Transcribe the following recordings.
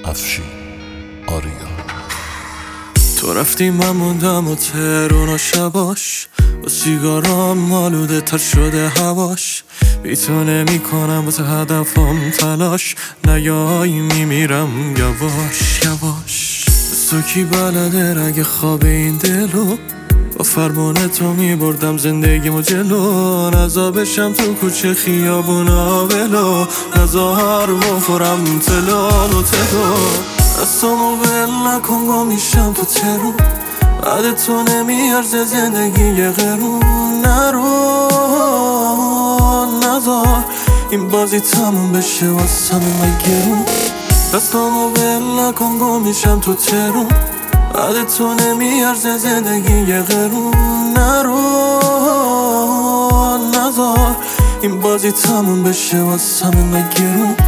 افشین آریا. تو رفتی من موندم و تهرون و شباش، با سیگارام مالوده تر شده هواش. بی تو نمی کنم واسه هدفم تلاش، نیایی میمیرم یواش یواش. تو کی بلده رگ خواب این دلو، با فرمان تو می بردم زندگیمو جلو. نزا بشم تو کوچه خیابونا ولو، نزار بخورم تلال و تلو. دستامو ول نکن گم میشم تو ترون، بعد تو نمیارزه زندگی یه قرون. نرو نزار این بازی تموم بشه واسه من گرون. دستامو ول نکن گم میشم تو ترون، بعد تو نمیارزه زندگی یه قرون. نرو نزار این بازی تموم بشه واسه من گرون.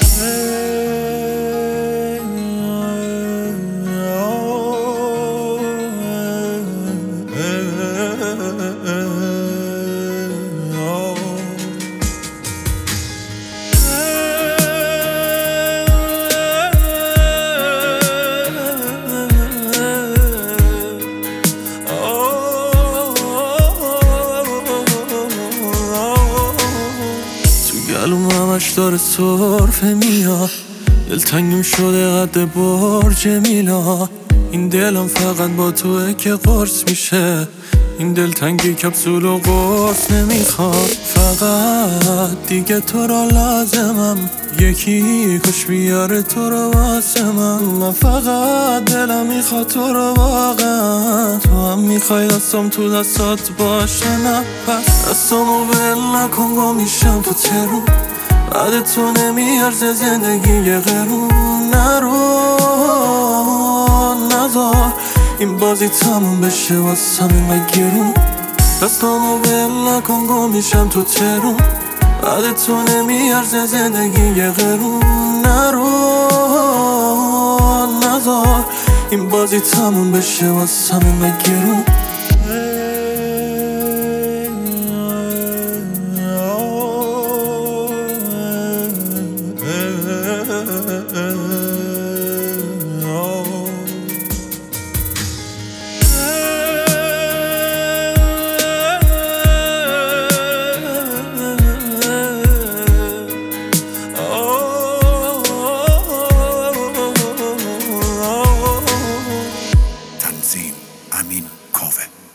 گلوم همش داره سرفه میاد، دلتنگیم شده قد برج میلا. این دلم فقط با توه که قرص میشه، این دلتنگی کپسول و قرص نمیخواد. فقط دیگه تو را لازمم، یکی کش بیاره تو رو واسه من فقط دلم میخواد تو رو واقعا، تو هم میخوای دستم تو دستات باشه. نه پس دستامو ول نکن گم میشم تو ترون، بعد تو نمیارزه زندگی یه قرون. نرو نزار این بازی تموم بشه واسه من گرون. دستامو ول نکن گم میشم تو ترون، بعد تو نمیارزه زندگی یه قرون. نرو نزار این بازی تموم بشه واسه من گرون. تنظیم امین کاوه.